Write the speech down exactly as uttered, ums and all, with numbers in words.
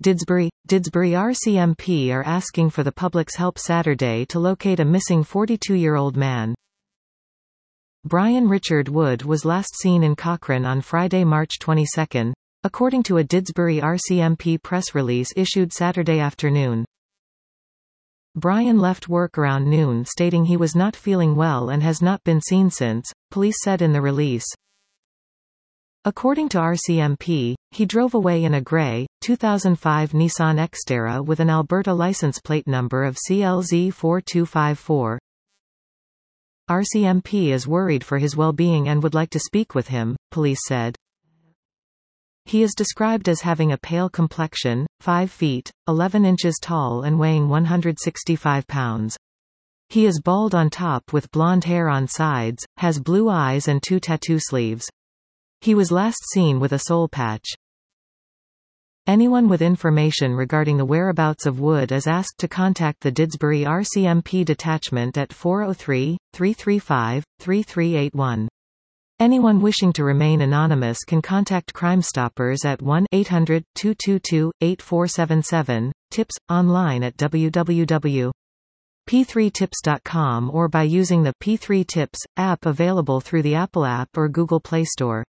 Didsbury, Didsbury R C M P are asking for the public's help Saturday to locate a missing forty-two-year-old man. Brian Richard Wood was last seen in Cochrane on Friday, March twenty-second, according to a Didsbury R C M P press release issued Saturday afternoon. Brian left work around noon stating he was not feeling well and has not been seen since, police said in the release. According to R C M P, he drove away in a grey, two thousand five Nissan Xterra with an Alberta license plate number of C L Z four two five four. R C M P is worried for his well-being and would like to speak with him, police said. He is described as having a pale complexion, five feet, eleven inches tall and weighing one hundred sixty-five pounds. He is bald on top with blonde hair on sides, has blue eyes and two tattoo sleeves. He was last seen with a soul patch. Anyone with information regarding the whereabouts of Wood is asked to contact the Didsbury R C M P detachment at four oh three, three three five, three three eight one. Anyone wishing to remain anonymous can contact Crime Stoppers at one eight hundred, two two two, eight four seven seven, tips, online at w w w dot p three tips dot com or by using the P three Tips app available through the Apple app or Google Play Store.